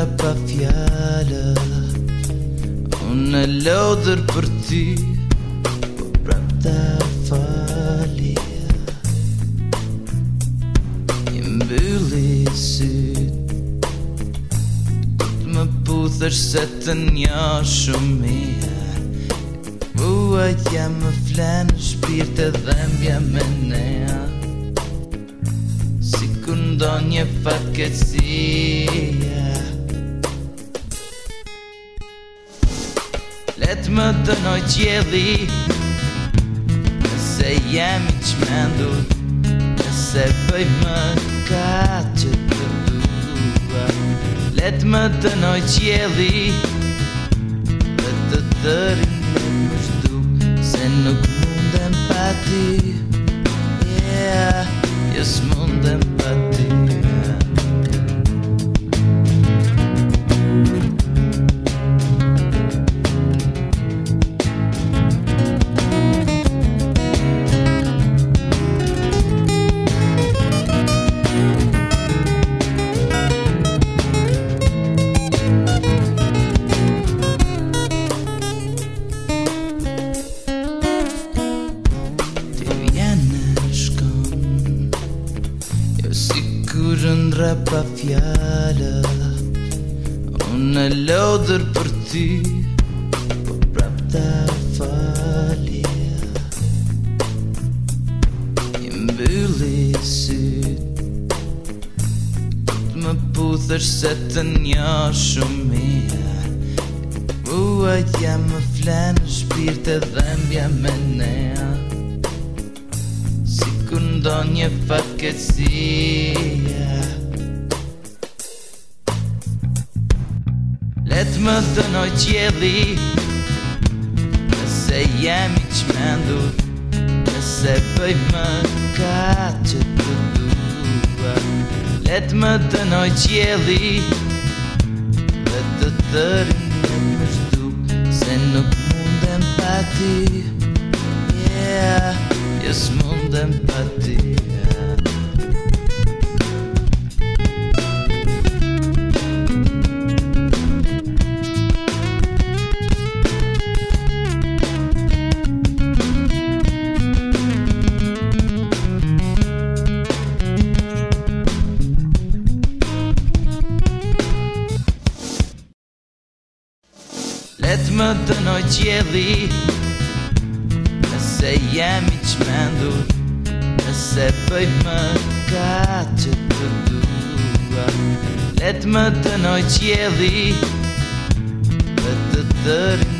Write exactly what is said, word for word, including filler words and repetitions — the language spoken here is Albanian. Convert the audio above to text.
rap a fjallë. Unë e lodër për ty, po prap ta fali. I mbylli syt, të më puthësh se të njo shumë mirë. Vuajtja më flenë shpirt e dhembja me nea, si kur ndonjë fatkeqësia. Let më dënoj qielli, nëse jemi çmendur, nëse bëj mëkat që të dua. Let më dënoj qielli, dhe të tërin le më shtu, se nuk mundem pa ty. Yeah, jo s'mundem pa ty. Kur ndra pa fjallë, unë e lodër për ty, po prap ta falja. I mbylli syt, të më puthësh se të njo shumë mirë. Vuajtja më flenë shpirt e dhembja me nea, si kur ndonjë fatkeqësia. Let më dënoj qielli, nëse jemi çmendur, nëse bëj mëkat që të dua. Let më dënoj qielli, dhe të tërin le më shtu, se nuk mundem pa ty. Yeah, jo s'mundem pa ty. Let më dënoj qielli, nëse jemi çmendur, nëse bëj mëkat që të dua. Let më dënoj qielli, dhe të tërin